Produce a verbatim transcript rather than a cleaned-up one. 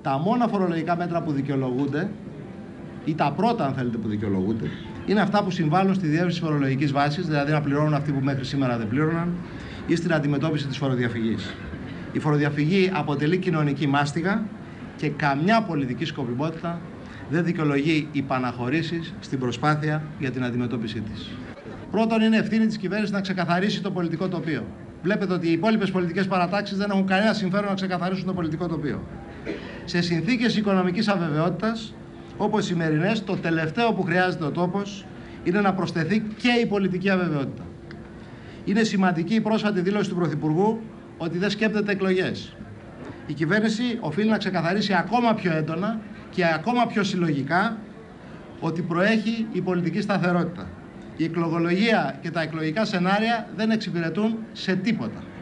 Τα μόνα φορολογικά μέτρα που δικαιολογούνται, ή τα πρώτα, αν θέλετε, που δικαιολογούνται, είναι αυτά που συμβάλλουν στη διεύρυνση της φορολογικής βάσης, δηλαδή να πληρώνουν αυτοί που μέχρι σήμερα δεν πλήρωναν, ή στην αντιμετώπιση της φοροδιαφυγής. Η φοροδιαφυγή αποτελεί κοινωνική μάστιγα και καμιά πολιτική σκοπιμότητα δεν δικαιολογεί υπαναχωρήσεις στην προσπάθεια για την αντιμετώπιση της. Πρώτον, είναι ευθύνη της κυβέρνησης να ξεκαθαρίσει το πολιτικό τοπίο. Βλέπετε ότι οι υπόλοιπες πολιτικές παρατάξεις δεν έχουν κανένα συμφέρον να ξεκαθαρίσουν το πολιτικό τοπίο. Σε συνθήκες οικονομικής αβεβαιότητας, όπως οι σημερινές, το τελευταίο που χρειάζεται ο τόπος είναι να προσθεθεί και η πολιτική αβεβαιότητα. Είναι σημαντική η πρόσφατη δήλωση του Πρωθυπουργού ότι δεν σκέπτεται εκλογές. Η κυβέρνηση οφείλει να ξεκαθαρίσει ακόμα πιο έντονα και ακόμα πιο συλλογικά ότι προέχει η πολιτική σταθερότητα. Η εκλογολογία και τα εκλογικά σενάρια δεν εξυπηρετούν σε τίποτα.